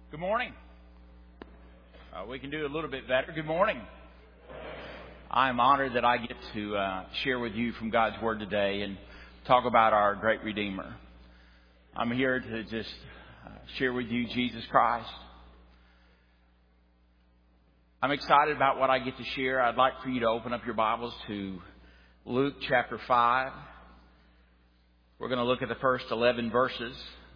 Good morning. We can do a little bit better. Good morning. I'm honored that I get to share with you from God's Word today and talk about our great Redeemer. I'm here to just share with you Jesus Christ. I'm excited about what I get to share. I'd like for you to open up your Bibles to Luke chapter 5. We're going to look at the first 11 verses.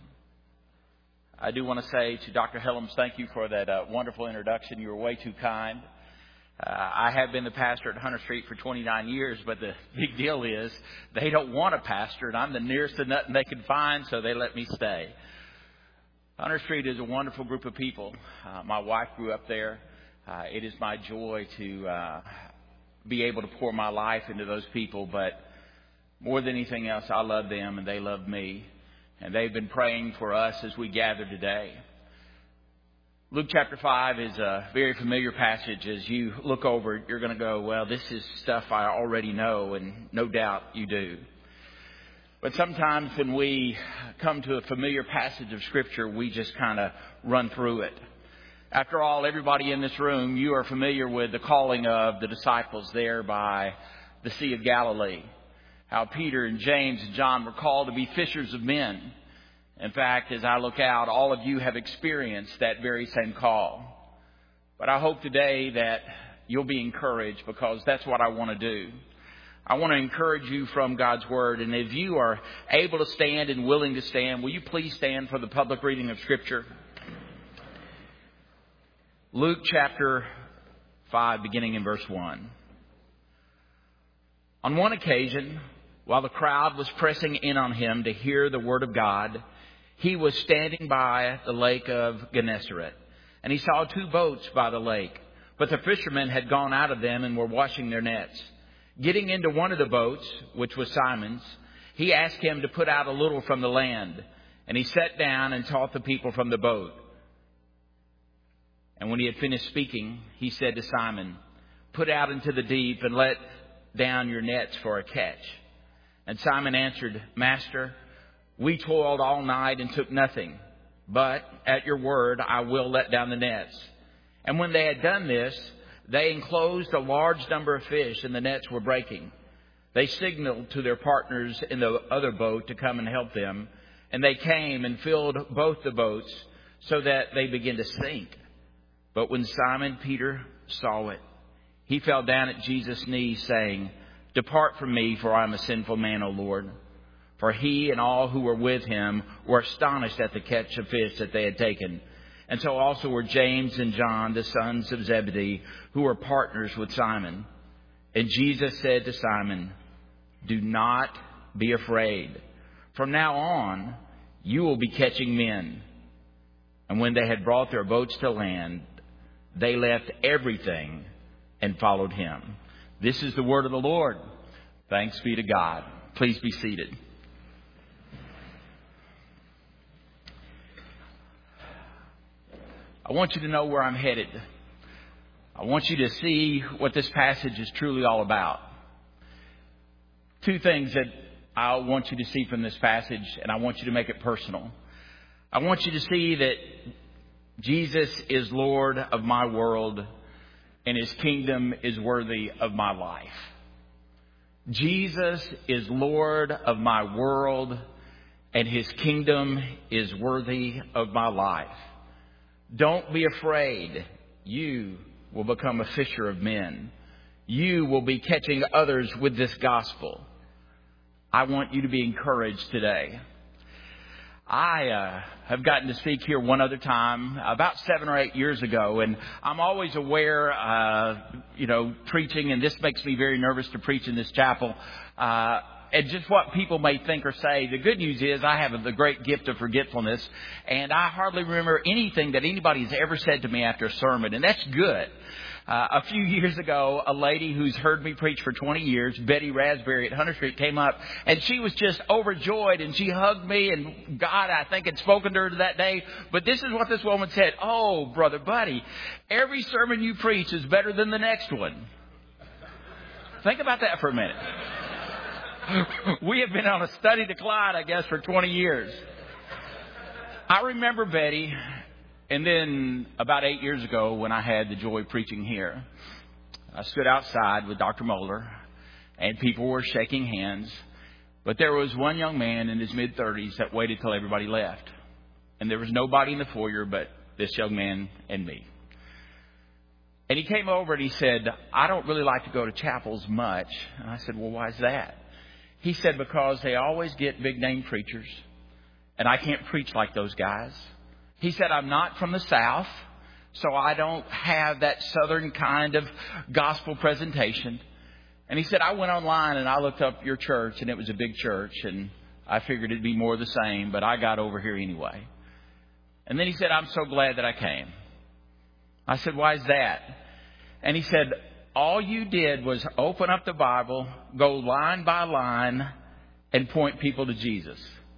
I do want to say to Dr. Helms, thank you for that wonderful introduction. You were way too kind. I have been the pastor at Hunter Street for 29 years, but the big deal is they don't want a pastor, and I'm the nearest to nothing they can find, so they let me stay. Hunter Street is a wonderful group of people. My wife grew up there. It is my joy to be able to pour my life into those people, but more than anything else, I love them and they love me. And they've been praying for us as we gather today. Luke chapter 5 is a very familiar passage. As you look over it, you're going to go, well, this is stuff I already know, and no doubt you do. But sometimes when we come to a familiar passage of Scripture, we just kind of run through it. After all, everybody in this room, you are familiar with the calling of the disciples there by the Sea of Galilee. How Peter and James and John were called to be fishers of men. In fact, as I look out, all of you have experienced that very same call. But I hope today that you'll be encouraged, because that's what I want to do. I want to encourage you from God's Word. And if you are able to stand and willing to stand, will you please stand for the public reading of Scripture? Luke chapter 5, beginning in verse 1. On one occasion, while the crowd was pressing in on him to hear the word of God, he was standing by the lake of Gennesaret, and he saw two boats by the lake, but the fishermen had gone out of them and were washing their nets. Getting into one of the boats, which was Simon's, he asked him to put out a little from the land, and he sat down and taught the people from the boat. And when he had finished speaking, he said to Simon, "Put out into the deep and let down your nets for a catch." And Simon answered, "Master, we toiled all night and took nothing, but at your word I will let down the nets." And when they had done this, they enclosed a large number of fish, and the nets were breaking. They signaled to their partners in the other boat to come and help them, and they came and filled both the boats so that they began to sink. But when Simon Peter saw it, he fell down at Jesus' knees, saying, "Depart from me, for I am a sinful man, O Lord." For he and all who were with him were astonished at the catch of fish that they had taken. And so also were James and John, the sons of Zebedee, who were partners with Simon. And Jesus said to Simon, "Do not be afraid. From now on, you will be catching men." And when they had brought their boats to land, they left everything and followed him. This is the word of the Lord. Thanks be to God. Please be seated. I want you to know where I'm headed. I want you to see what this passage is truly all about. Two things that I want you to see from this passage, and I want you to make it personal. I want you to see that Jesus is Lord of my world, and His kingdom is worthy of my life. Jesus is Lord of my world, and His kingdom is worthy of my life. Don't be afraid. You will become a fisher of men. You will be catching others with this gospel. I want you to be encouraged today. I have gotten to speak here one other time about 7 or 8 years ago, and I'm always aware, preaching, and this makes me very nervous to preach in this chapel, and just what people may think or say. The good news is I have the great gift of forgetfulness, and I hardly remember anything that anybody's ever said to me after a sermon, and that's good. A few years ago, a lady who's heard me preach for 20 years, Betty Raspberry at Hunter Street, came up, and she was just overjoyed, and she hugged me, and God, I think, had spoken to her that day. But this is what this woman said: "Oh, Brother Buddy, every sermon you preach is better than the next one." Think about that for a minute. We have been on a steady decline, I guess, for 20 years. I remember Betty And then about 8 years ago, when I had the joy of preaching here, I stood outside with Dr. Moeller, and people were shaking hands. But there was one young man in his mid-30s that waited till everybody left. And there was nobody in the foyer but this young man and me. And he came over and he said, I don't really like to go to chapels much. And I said, well, why is that? He said, because they always get big-name preachers, and I can't preach like those guys. He said, I'm not from the South, so I don't have that Southern kind of gospel presentation. And he said, I went online and I looked up your church, and it was a big church, and I figured it'd be more of the same, but I got over here anyway. And then he said, I'm so glad that I came. I said, why is that? And he said, all you did was open up the Bible, go line by line, and point people to Jesus.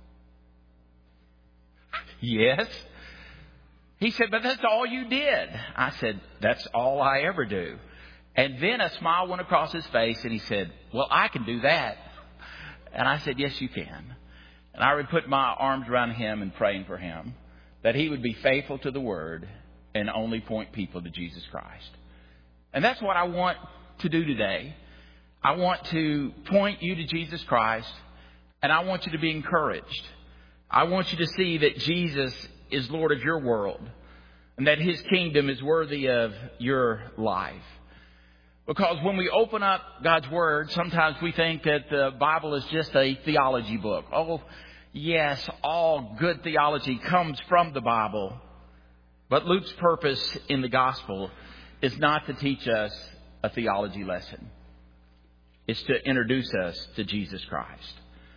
Yes. He said, but that's all you did. I said, that's all I ever do. And then a smile went across his face, and he said, well, I can do that. And I said, yes, you can. And I would put my arms around him and praying for him that he would be faithful to the Word and only point people to Jesus Christ. And that's what I want to do today. I want to point you to Jesus Christ, and I want you to be encouraged. I want you to see that Jesus is Lord of your world and that His kingdom is worthy of your life. Because when we open up God's Word, sometimes we think that the Bible is just a theology book. Oh, yes, all good theology comes from the Bible. But Luke's purpose in the gospel is not to teach us a theology lesson. It's to introduce us to Jesus Christ.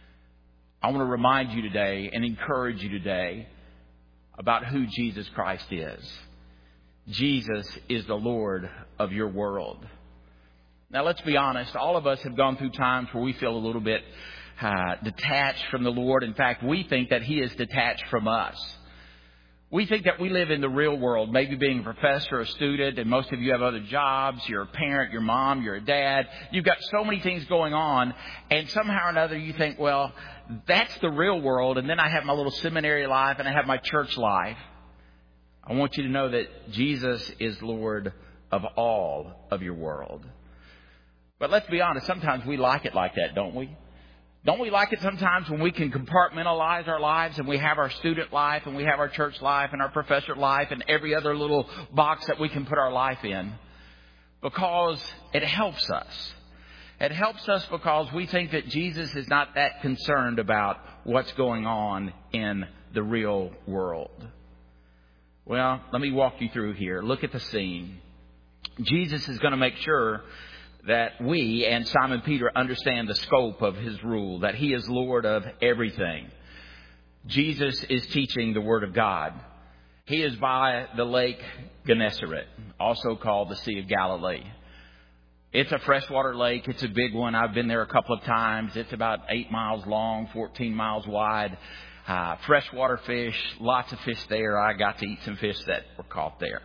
I want to remind you today and encourage you today about who Jesus Christ is. Jesus is the Lord of your world. Now, let's be honest. All of us have gone through times where we feel a little bit detached from the Lord. In fact, we think that He is detached from us. We think that we live in the real world, maybe being a professor, a student, and most of you have other jobs. You're a parent, you're a mom, you're a dad. You've got so many things going on, and somehow or another you think, well, that's the real world, and then I have my little seminary life and I have my church life. I want you to know that Jesus is Lord of all of your world. But let's be honest, sometimes we like it like that, don't we? Don't we like it sometimes when we can compartmentalize our lives and we have our student life and we have our church life and our professor life and every other little box that we can put our life in? Because it helps us. It helps us because we think that Jesus is not that concerned about what's going on in the real world. Well, let me walk you through here. Look at the scene. Jesus is going to make sure that we and Simon Peter understand the scope of His rule, that He is Lord of everything. Jesus is teaching the Word of God. He is by the Lake Gennesaret, also called the Sea of Galilee. It's a freshwater lake. It's a big one. I've been there a couple of times. It's about 8 miles long, 14 miles wide. Freshwater fish, lots of fish there. I got to eat some fish that were caught there.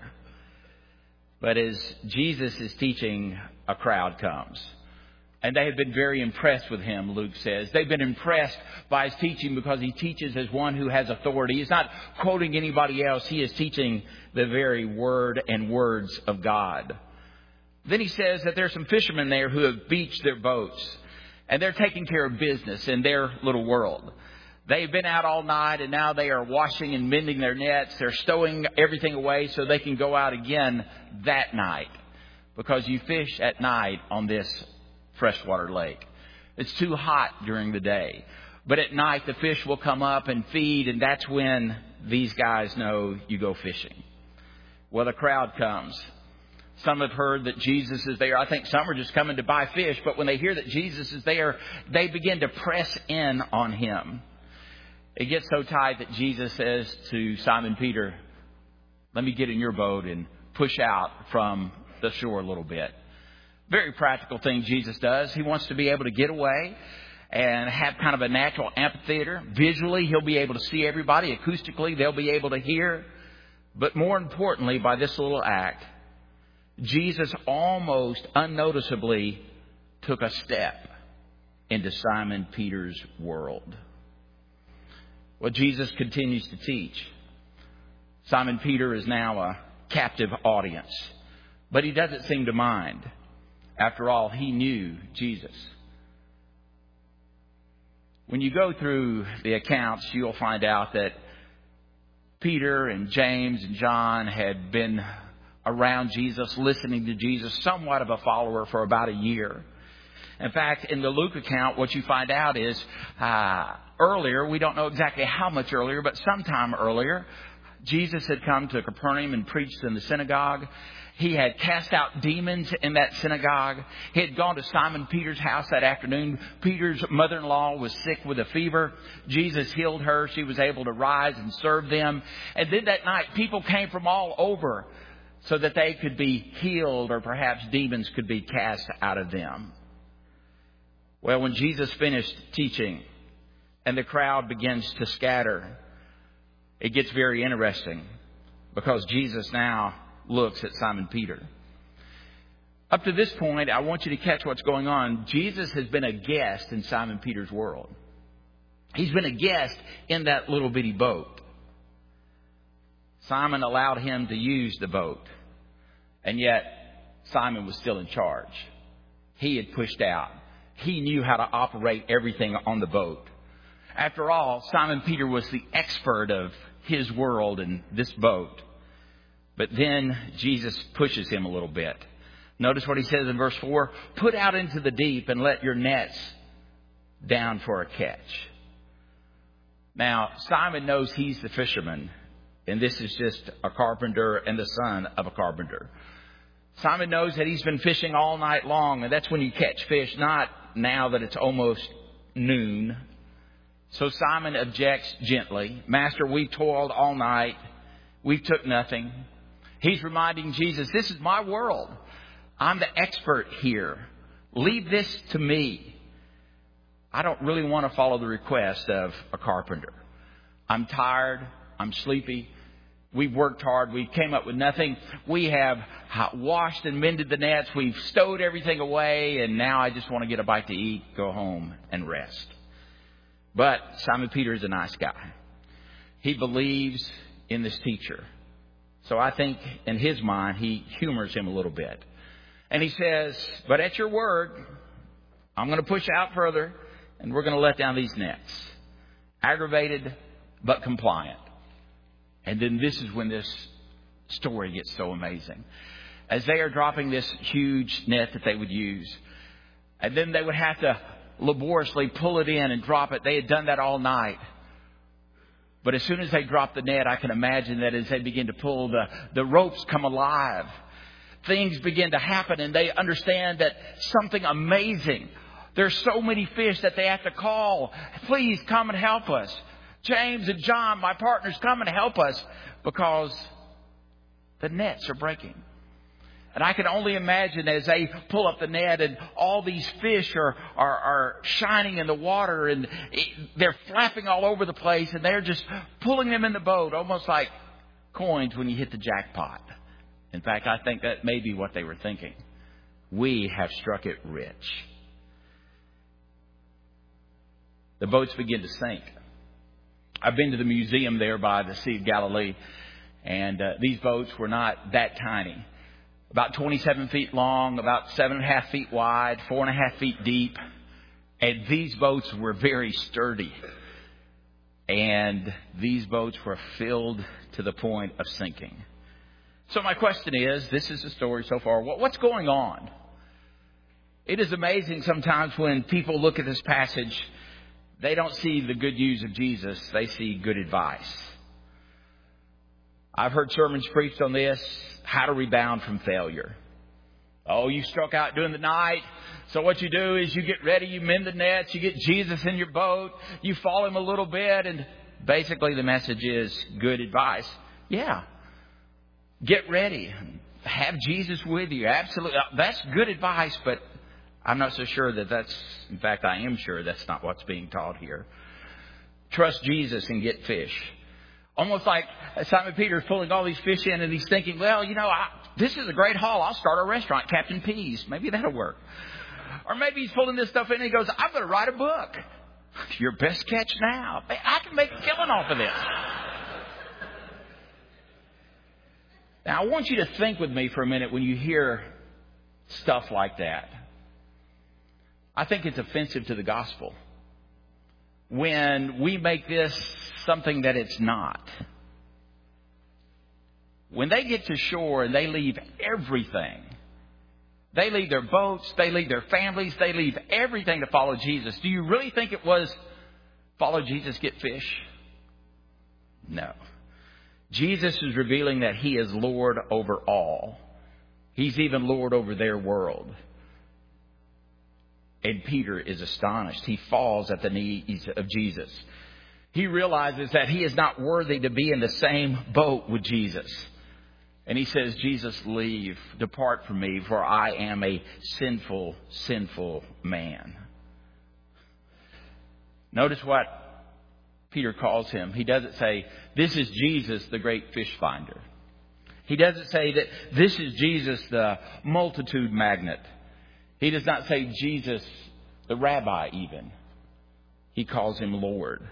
But as Jesus is teaching, a crowd comes. And they have been very impressed with Him, Luke says. They've been impressed by His teaching because He teaches as one who has authority. He's not quoting anybody else. He is teaching the very word and words of God. Then He says that there's some fishermen there who have beached their boats. And they're taking care of business in their little world. They've been out all night and now they are washing and mending their nets. They're stowing everything away so they can go out again that night. Because you fish at night on this freshwater lake. It's too hot during the day. But at night the fish will come up and feed, and that's when these guys know you go fishing. Well, the crowd comes. Some have heard that Jesus is there. I think some are just coming to buy fish. But when they hear that Jesus is there, they begin to press in on Him. It gets so tight that Jesus says to Simon Peter, let me get in your boat and push out from the shore a little bit. Very practical thing Jesus does. He wants to be able to get away and have kind of a natural amphitheater. Visually, He'll be able to see everybody. Acoustically, they'll be able to hear. But more importantly, by this little act, Jesus almost unnoticeably took a step into Simon Peter's world. Well, Jesus continues to teach. Simon Peter is now a captive audience, but he doesn't seem to mind. After all, he knew Jesus. When you go through the accounts, you'll find out that Peter and James and John had been around Jesus, listening to Jesus, somewhat of a follower for about a year. In fact, in the Luke account, what you find out is earlier, we don't know exactly how much earlier, but sometime earlier, Jesus had come to Capernaum and preached in the synagogue. He had cast out demons in that synagogue. He had gone to Simon Peter's house that afternoon. Peter's mother-in-law was sick with a fever. Jesus healed her. She was able to rise and serve them. And then that night, people came from all over so that they could be healed, or perhaps demons could be cast out of them. Well, when Jesus finished teaching and the crowd begins to scatter, it gets very interesting, because Jesus now looks at Simon Peter. Up to this point, I want you to catch what's going on. Jesus has been a guest in Simon Peter's world. He's been a guest in that little bitty boat. Simon allowed him to use the boat, and yet Simon was still in charge. He had pushed out. He knew how to operate everything on the boat. After all, Simon Peter was the expert of his world and this boat. But then Jesus pushes him a little bit. Notice what he says in verse 4. Put out into the deep and let your nets down for a catch. Now, Simon knows he's the fisherman, and this is just a carpenter and the son of a carpenter. Simon knows that he's been fishing all night long, and that's when you catch fish, not now that it's almost noon. So Simon objects gently. Master, we've toiled all night. We took nothing. He's reminding Jesus, this is my world. I'm the expert here. Leave this to me. I don't really want to follow the request of a carpenter. I'm tired. I'm sleepy. We've worked hard. We came up with nothing. We have washed and mended the nets. We've stowed everything away. And now I just want to get a bite to eat, go home and rest. But Simon Peter is a nice guy. He believes in this teacher. So I think in his mind, he humors him a little bit. And he says, but at your word, I'm going to push out further, and we're going to let down these nets. Aggravated, but compliant. And then this is when this story gets so amazing. As they are dropping this huge net that they would use, and then they would have to laboriously pull it in and drop it. They had done that all night. But as soon as they drop the net, I can imagine that as they begin to pull, the ropes come alive. Things begin to happen, and they understand that something amazing. There's so many fish that they have to call. Please come and help us. James and John, my partners, come and help us, because the nets are breaking. And I can only imagine as they pull up the net and all these fish are shining in the water, and they're flapping all over the place, and they're just pulling them in the boat, almost like coins when you hit the jackpot. In fact, I think that may be what they were thinking. We have struck it rich. The boats begin to sink. I've been to the museum there by the Sea of Galilee, and these boats were not that tiny. About 27 feet long, about 7.5 feet wide, 4.5 feet deep. And these boats were very sturdy. And these boats were filled to the point of sinking. So my question is, this is the story so far. What's going on? It is amazing sometimes when people look at this passage, they don't see the good news of Jesus. They see good advice. I've heard sermons preached on this, how to rebound from failure. Oh, you struck out during the night. So what you do is you get ready, you mend the nets, you get Jesus in your boat, you follow him a little bit, and basically the message is good advice. Yeah. Get ready. Have Jesus with you. Absolutely. That's good advice, but I'm not so sure in fact, I am sure that's not what's being taught here. Trust Jesus and get fish. Almost like Simon Peter is pulling all these fish in, and he's thinking, well, this is a great haul. I'll start a restaurant, Captain Pease. Maybe that'll work. Or maybe he's pulling this stuff in and he goes, I'm going to write a book. Your best catch now. I can make a killing off of this. Now, I want you to think with me for a minute when you hear stuff like that. I think it's offensive to the gospel when we make this something that it's not. When they get to shore and they leave everything, they leave their boats, they leave their families, they leave everything to follow Jesus. Do you really think it was follow Jesus, get fish? No. Jesus is revealing that He is Lord over all. He's even Lord over their world. And Peter is astonished. He falls at the knees of Jesus. He realizes that he is not worthy to be in the same boat with Jesus. And he says, Jesus, leave, depart from me, for I am a sinful, sinful man. Notice what Peter calls him. He doesn't say, this is Jesus, the great fish finder. He doesn't say that this is Jesus, the multitude magnet. He does not say Jesus, the rabbi even. He calls him Lord.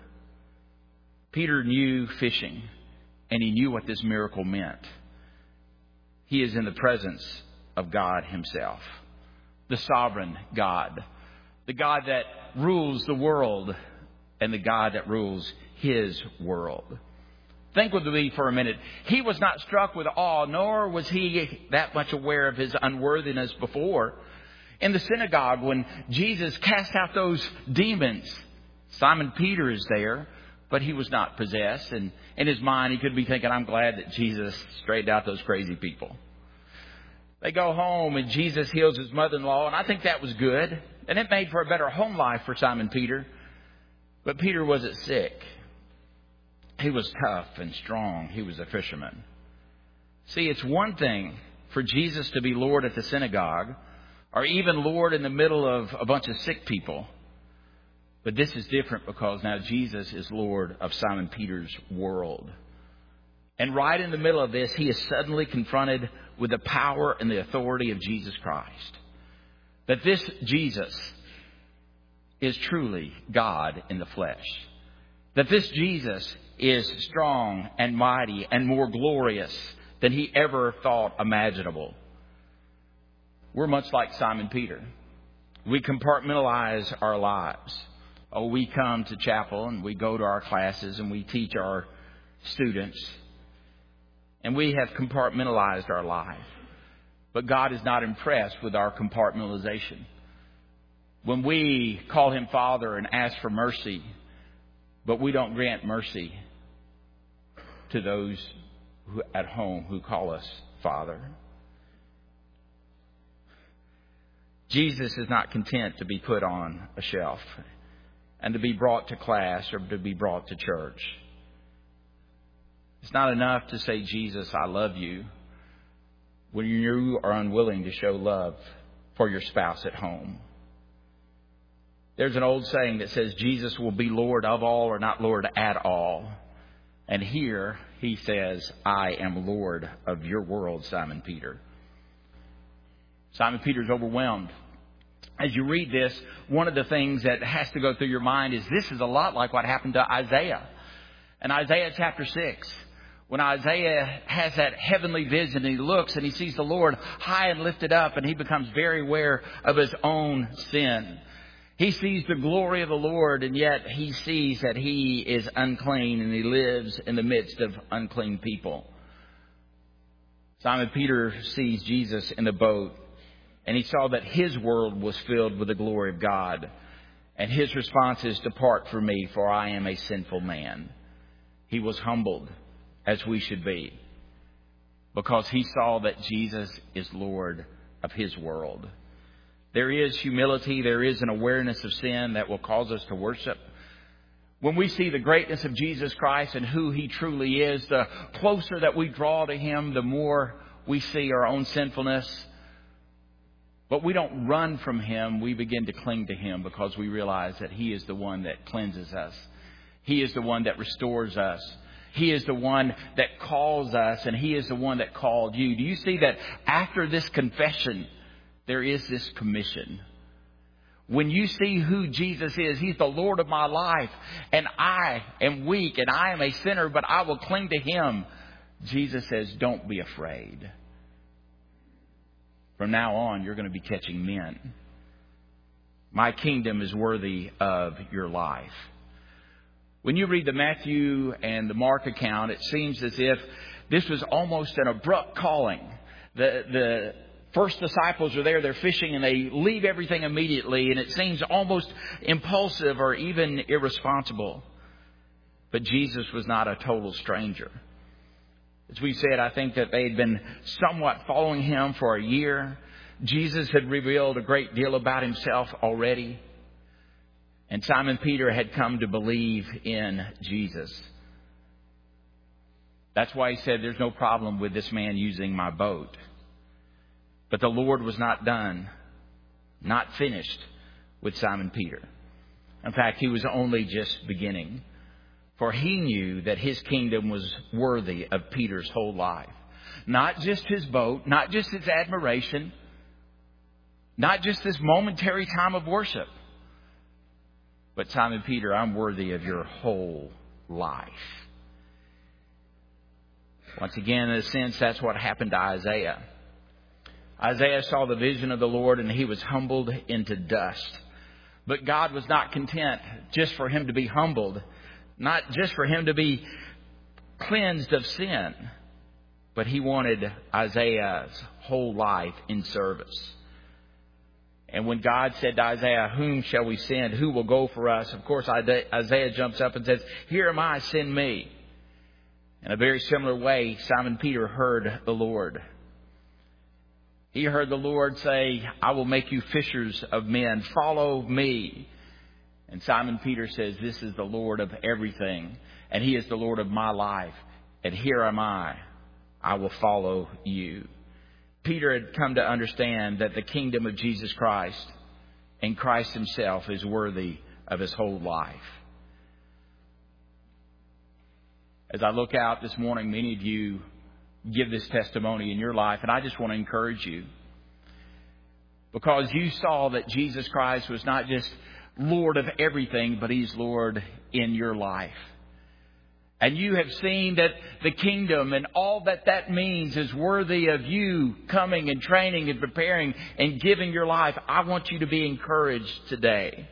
Peter knew fishing, and he knew what this miracle meant. He is in the presence of God Himself, the sovereign God, the God that rules the world and the God that rules His world. Think with me for a minute. He was not struck with awe, nor was he that much aware of his unworthiness before. In the synagogue, when Jesus cast out those demons, Simon Peter is there, but he was not possessed. And in his mind, he could be thinking, I'm glad that Jesus straightened out those crazy people. They go home and Jesus heals his mother-in-law, and I think that was good. And it made for a better home life for Simon Peter. But Peter wasn't sick. He was tough and strong. He was a fisherman. See, it's one thing for Jesus to be Lord at the synagogue, or even Lord in the middle of a bunch of sick people. But this is different because now Jesus is Lord of Simon Peter's world. And right in the middle of this, he is suddenly confronted with the power and the authority of Jesus Christ. That this Jesus is truly God in the flesh. That this Jesus is strong and mighty and more glorious than he ever thought imaginable. We're much like Simon Peter. We compartmentalize our lives. Oh, we come to chapel and we go to our classes and we teach our students. And we have compartmentalized our life. But God is not impressed with our compartmentalization. When we call Him Father and ask for mercy, but we don't grant mercy to those at home who call us Father. Jesus is not content to be put on a shelf and to be brought to class or to be brought to church. It's not enough to say, Jesus, I love you, when you are unwilling to show love for your spouse at home. There's an old saying that says Jesus will be Lord of all or not Lord at all. And here he says, I am Lord of your world, Simon Peter. Simon Peter's overwhelmed. As you read this, one of the things that has to go through your mind is this is a lot like what happened to Isaiah. In Isaiah chapter 6, when Isaiah has that heavenly vision and he looks and he sees the Lord high and lifted up and he becomes very aware of his own sin. He sees the glory of the Lord, and yet he sees that he is unclean and he lives in the midst of unclean people. Simon Peter sees Jesus in the boat, and he saw that his world was filled with the glory of God. And his response is, depart from me, for I am a sinful man. He was humbled, as we should be, because he saw that Jesus is Lord of his world. There is humility. There is an awareness of sin that will cause us to worship. When we see the greatness of Jesus Christ and who He truly is, the closer that we draw to Him, the more we see our own sinfulness. But we don't run from Him. We begin to cling to Him because we realize that He is the one that cleanses us. He is the one that restores us. He is the one that calls us, and He is the one that called you. Do you see that after this confession, there is this commission? When you see who Jesus is, He's the Lord of my life, and I am weak, and I am a sinner, but I will cling to Him. Jesus says, don't be afraid. From now on, you're going to be catching men. My kingdom is worthy of your life. When you read the Matthew and the Mark account, it seems as if this was almost an abrupt calling. The first disciples are there, they're fishing, and they leave everything immediately, and it seems almost impulsive or even irresponsible. But Jesus was not a total stranger. As we said, I think that they had been somewhat following him for a year. Jesus had revealed a great deal about himself already. And Simon Peter had come to believe in Jesus. That's why he said, there's no problem with this man using my boat. But the Lord was not done, not finished with Simon Peter. In fact, he was only just beginning. For he knew that his kingdom was worthy of Peter's whole life. Not just his boat, not just his admiration, not just this momentary time of worship. But Simon Peter, I'm worthy of your whole life. Once again, in a sense, that's what happened to Isaiah. Isaiah saw the vision of the Lord and he was humbled into dust. But God was not content just for him to be humbled, not just for him to be cleansed of sin, but he wanted Isaiah's whole life in service. And when God said to Isaiah, whom shall we send? Who will go for us? Of course, Isaiah jumps up and says, here am I, send me. In a very similar way, Simon Peter heard the Lord. He heard the Lord say, I will make you fishers of men. Follow me. And Simon Peter says, this is the Lord of everything. And he is the Lord of my life. And here am I. I will follow you. Peter had come to understand that the kingdom of Jesus Christ and Christ himself is worthy of his whole life. As I look out this morning, many of you give this testimony in your life, and I just want to encourage you. Because you saw that Jesus Christ was not just Lord of everything, but he's Lord in your life. And you have seen that the kingdom and all that that means is worthy of you coming and training and preparing and giving your life. I want you to be encouraged today.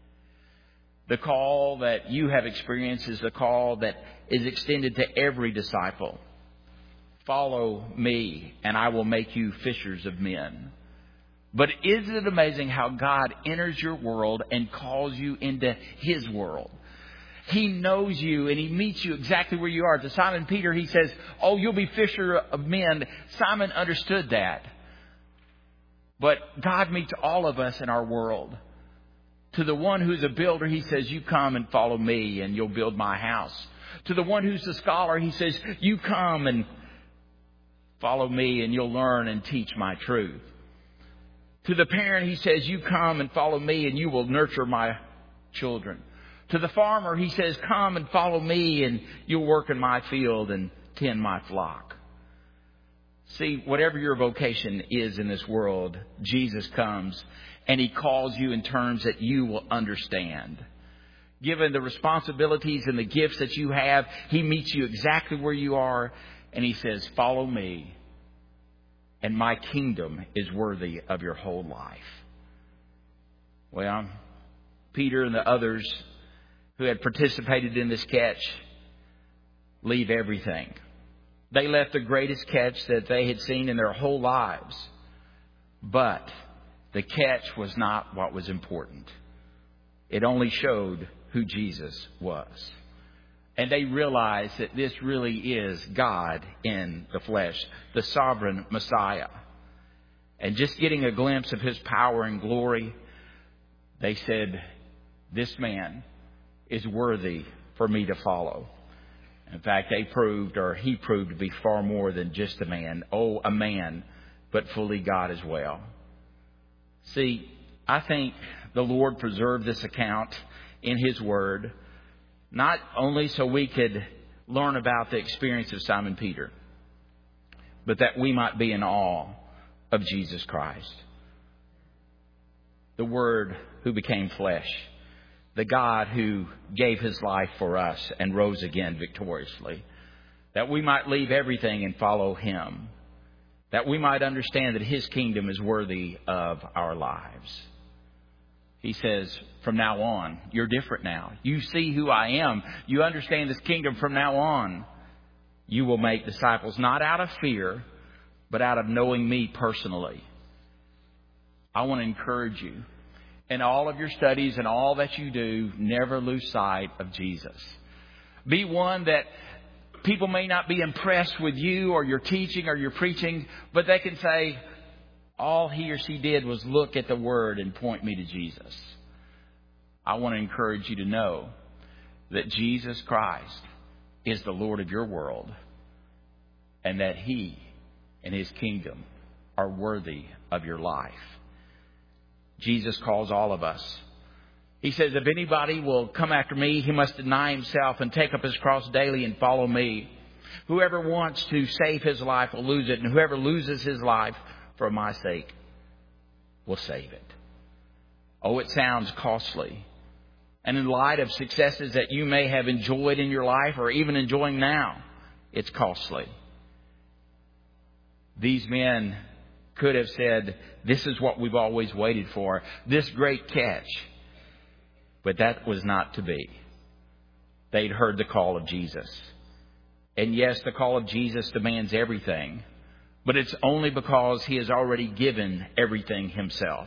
The call that you have experienced is the call that is extended to every disciple. Follow me and I will make you fishers of men. But isn't it amazing how God enters your world and calls you into his world? He knows you and he meets you exactly where you are. To Simon Peter, he says, oh, you'll be fisher of men. Simon understood that. But God meets all of us in our world. To the one who's a builder, he says, you come and follow me and you'll build my house. To the one who's a scholar, he says, you come and follow me and you'll learn and teach my truth. To the parent, he says, you come and follow me and you will nurture my children. To the farmer, he says, come and follow me and you'll work in my field and tend my flock. See, whatever your vocation is in this world, Jesus comes and he calls you in terms that you will understand. Given the responsibilities and the gifts that you have, he meets you exactly where you are and he says, follow me and my kingdom is worthy of your whole life. Well, Peter and the others who had participated in this catch leave everything. They left the greatest catch that they had seen in their whole lives. But the catch was not what was important. It only showed who Jesus was. And they realized that this really is God in the flesh, the sovereign Messiah. And just getting a glimpse of his power and glory, they said, this man is worthy for me to follow. In fact, he proved to be far more than just a man. Oh, a man, but fully God as well. See, I think the Lord preserved this account in his word, not only so we could learn about the experience of Simon Peter, but that we might be in awe of Jesus Christ, the Word who became flesh, the God who gave his life for us and rose again victoriously, that we might leave everything and follow Him, that we might understand that His kingdom is worthy of our lives. He says, from now on, you're different now. You see who I am. You understand this kingdom. From now on, you will make disciples, not out of fear, but out of knowing me personally. I want to encourage you. In all of your studies and all that you do, never lose sight of Jesus. Be one that people may not be impressed with you or your teaching or your preaching, but they can say, all he or she did was look at the Word and point me to Jesus. I want to encourage you to know that Jesus Christ is the Lord of your world, and that He and His kingdom are worthy of your life. Jesus calls all of us. He says, if anybody will come after me, he must deny himself and take up his cross daily and follow me. Whoever wants to save his life will lose it, and whoever loses his life for my sake will save it. Oh, it sounds costly. And in light of successes that you may have enjoyed in your life or even enjoying now, it's costly. These men could have said, this is what we've always waited for, this great catch. But that was not to be. They'd heard the call of Jesus. And yes, the call of Jesus demands everything, but it's only because He has already given everything Himself.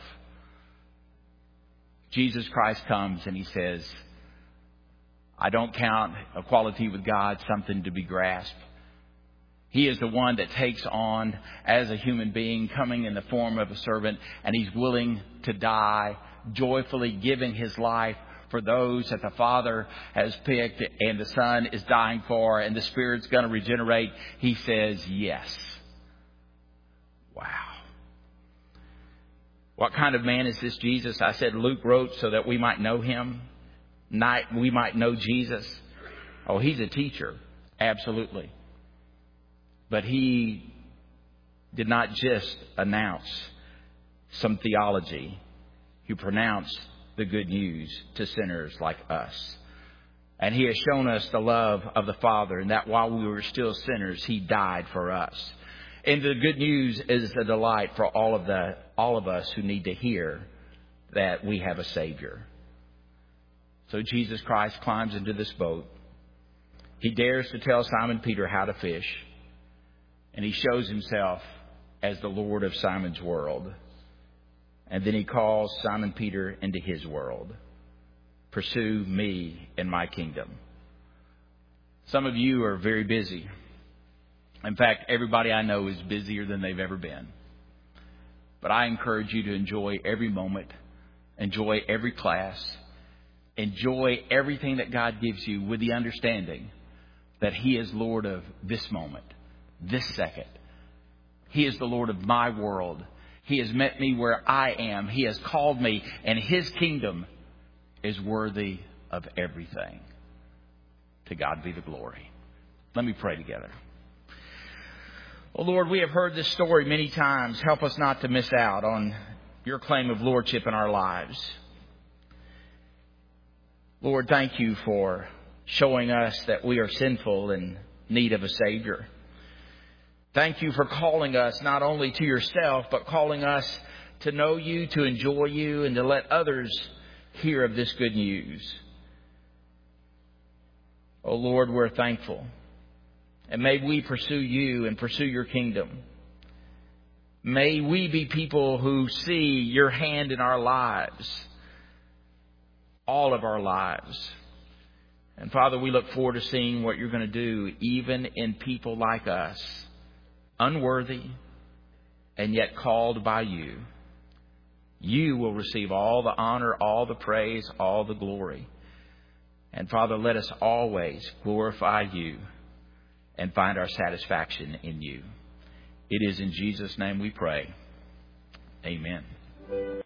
Jesus Christ comes and He says, I don't count equality with God something to be grasped. He is the one that takes on as a human being, coming in the form of a servant, and He's willing to die, joyfully giving His life for those that the Father has picked and the Son is dying for and the Spirit's going to regenerate. He says yes. Wow. What kind of man is this Jesus? I said Luke wrote so that we might know Him, we might know Jesus. Oh, He's a teacher. Absolutely. But He did not just announce some theology. He pronounced the good news to sinners like us. And He has shown us the love of the Father, and that while we were still sinners, He died for us. And the good news is a delight for all of us who need to hear that we have a Savior. So Jesus Christ climbs into this boat. He dares to tell Simon Peter how to fish. And He shows Himself as the Lord of Simon's world. And then He calls Simon Peter into His world. Pursue me and my kingdom. Some of you are very busy. In fact, everybody I know is busier than they've ever been. But I encourage you to enjoy every moment. Enjoy every class. Enjoy everything that God gives you with the understanding that He is Lord of this moment, this second. He is the Lord of my world. He has met me where I am. He has called me, and His kingdom is worthy of everything. To God be the glory. Let me pray together. Oh Lord, we have heard this story many times. Help us not to miss out on Your claim of lordship in our lives. Lord, thank You for showing us that we are sinful and need of a Savior. Thank You for calling us not only to Yourself, but calling us to know You, to enjoy You, and to let others hear of this good news. Oh Lord, we're thankful. And may we pursue You and pursue Your kingdom. May we be people who see Your hand in our lives, all of our lives. And Father, we look forward to seeing what You're going to do, even in people like us, unworthy and yet called by You. You will receive all the honor, all the praise, all the glory. And Father, let us always glorify You and find our satisfaction in You. It is in Jesus' name we pray. Amen.